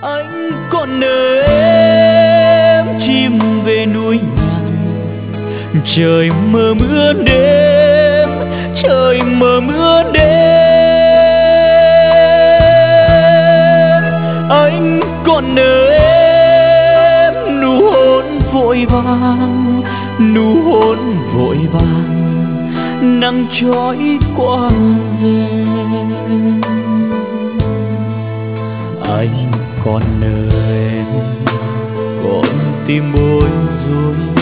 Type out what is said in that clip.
Anh còn nợ em chim về núi nhằng, trời mờ mưa đêm, trời mờ mưa đêm. Anh còn nợ em nụ hôn vội vàng, nụ hôn vội vàng, nắng trói qua rèm. Anh còn nợ em, còn tim bối rối